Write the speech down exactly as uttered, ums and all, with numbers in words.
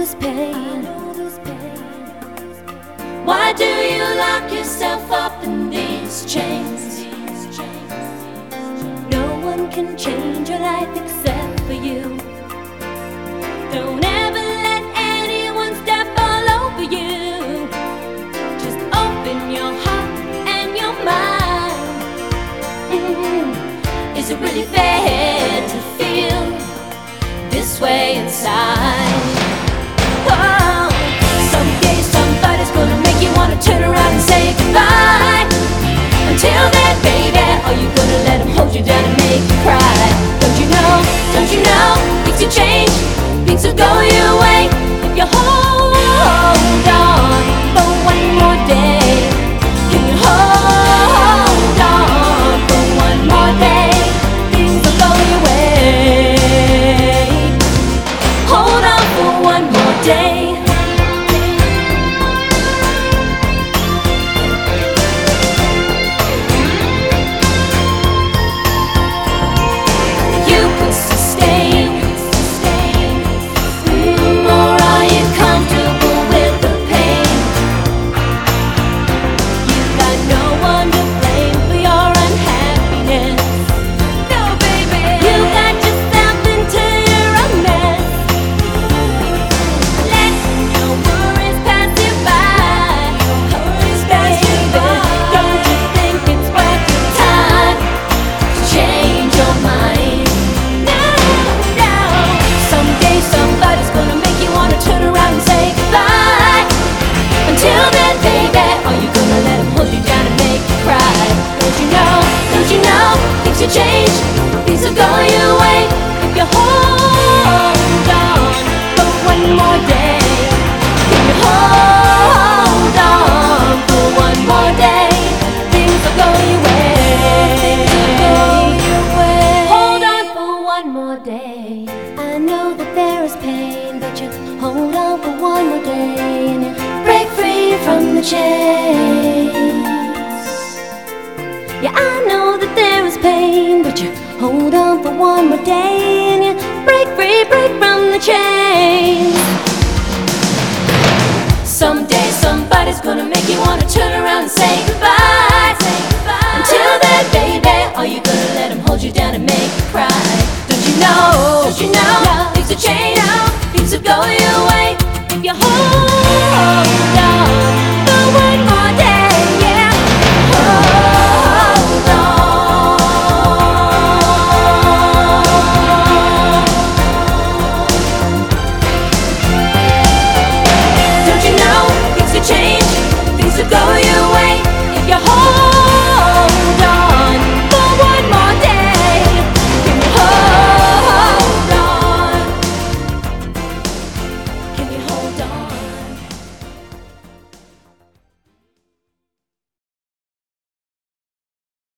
this pain. Why do you lock yourself up in these chains? No one can change your life except for you. Don't ever let anyone step all over you. Just open your heart and your mind. Mm-hmm. Is it really fair to feel this way inside? Whoa. Someday somebody's gonna make you wanna turn around and say goodbye. Until then, baby, are you gonna let him hold you down and make you cry? Don't you know, don't you know, things will change, things will go your way if you hold on for one more day. Can you hold on for one more day? Things will go your way. Hold on for one more day. Change, things will go your way if you hold on for one more day. If you hold on for one more day, things will go your way. Hold on for one more day. I know that there is pain, but you hold on for one more day and you break free from the chains. Yeah, I know that there is pain, but you hold on for one more day and you break free, break from the chains. Someday somebody's gonna make you wanna turn around and say goodbye. Say goodbye. Until then, baby, are you gonna let him hold you down and make you cry? Don't you know, don't you know, things will change, things will go your way if you hold